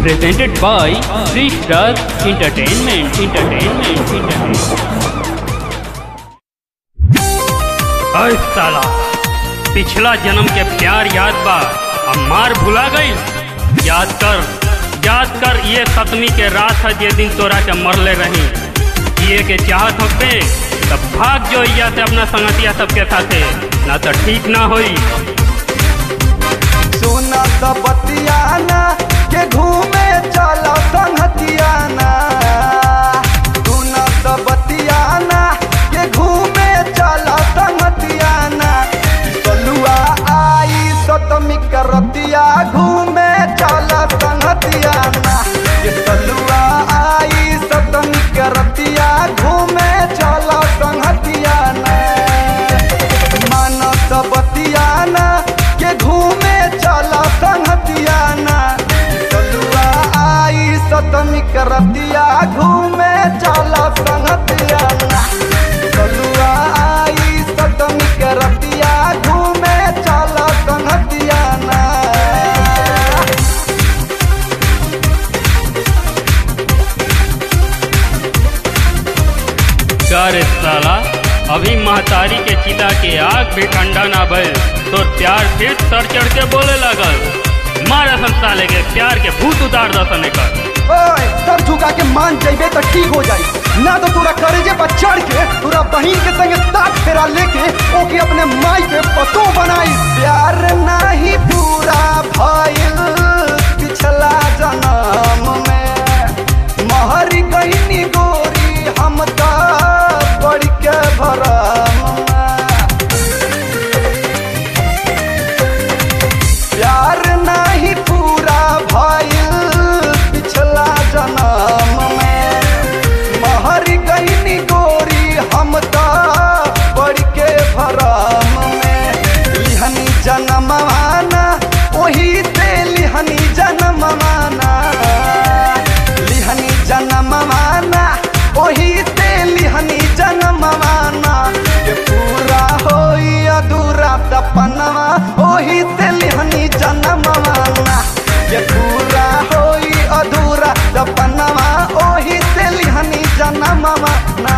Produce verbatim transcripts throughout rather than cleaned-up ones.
presented by Sri Shrad Entertainment. Entertainment. Entertainment. अरे साला, पिछला जन्म के प्यार याद बा, अब मार भुला गई। याद कर, याद कर, ये सतमी के रात है जे दिन तोरा के मरले रही। ये के चाहत होते तब भाग जो या से अपना संगतिया सबके साथे, ना तो ठीक ना होई। सुना तो बतियाना के घूमे चला संगतियाना, सुना तो बतियाना के घूमे चला संगतियाना। सलुआ आई सतमी करतिया घूमे चला संगतियाना, के सलुआ आई सतमी करतिया घूमे चला संगतियाना। माना तो बतियाना के घूमे चला संगतियाना, सलुआ आई सतमी करतिया घूमे चला संगतियाना। सलुआ आई सतमी करतिया घूमे चला संगतियाना। कर साला, अभी महतारी के चिता के आग भी ठंडा ना भइल तो प्यार फिर सर चढ़ के बोले लगल। मारा संसाले के प्यार के भूत उतार दसने कर। ओए, सर झुका के मान जाइबे तो ठीक हो जाई, ना तो तोरा करेजे पर चढ़ के तोरा बहिन के संगे साथ फेरा लेके ओके अपने माई के पतो बनाई। प्यार नहीं पूरा भइल पिछला जन्म में, महरी गईनी गोरी हम तो पड़ के भरम में। प्यार नहीं पूरा भइल पिछला जन्म में, महर गईनी गोरी हम तो पड़ के भरम में। लिहनी जन्म माना वही से लिहनी जन्म माना, लिहनी जन्म माना वही से लिहनी जन्म माना। के पूरा होई अधूरा सपनवा वही से लिहनी जन्म माना, के पूरा होई अधूरा सपनवा वही से लिहनी जन्म माना।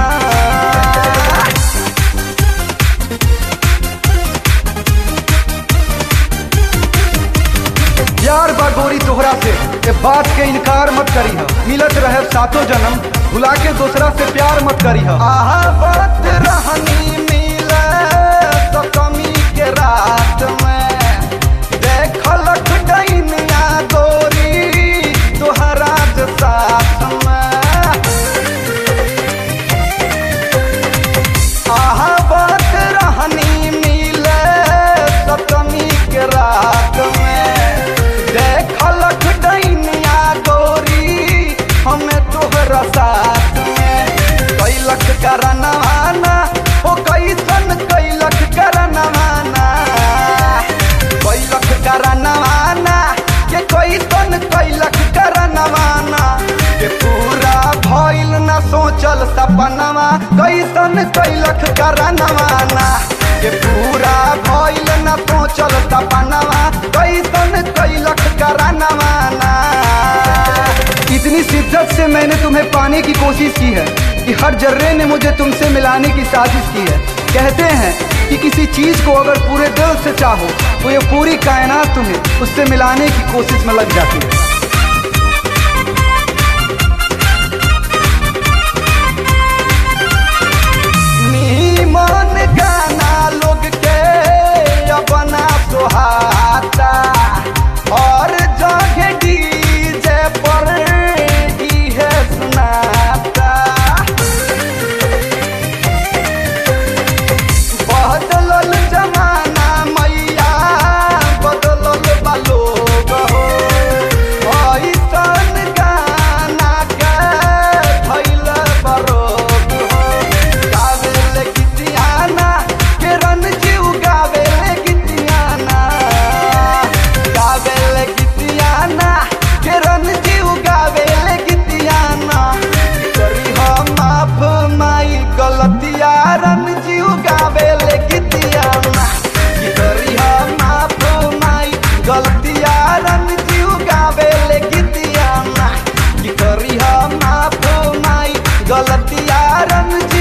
प्यार बा गोरी तोहरा से, ये बात के इनकार मत करी है। मिलत रहे सातों जन्म, भुला के दूसरा से प्यार मत करी है। आहा बात रहनी मिले तो कमी के रात में, देखलक डैनिया गोरी तोहरा के साथ में। आहा बात रहनी मिले तो कमी के रात में, देखलक डैनिया गोरी हमें तोहरा साथ में। कैलक करनवाना ओ कैसन कैलक करनवाना, कैलक करनवाना के कैसन कैलक करनवाना। के पूरा भइल न सोचल सपनवा कैसन कैलक करनवाना, के पूरा भइल न सोचल सपनवा कैसन कैलक करनवाना। इतनी शिद्दत से मैंने तुम्हें पाने की कोशिश की है कि हर जर्रे ने मुझे तुमसे मिलाने की साजिश की है। कहते हैं कि किसी चीज को अगर पूरे दिल से चाहो तो ये पूरी कायनात तुम्हें उससे मिलाने की कोशिश में लग जाती है। नीमन गाना लोग के अपना सुहाता, और जगह डीजे पर इहे सुनाता। बदलल जमाना मैया बदलल बा लोग हो, करिहा माफ माई गलतिया रंज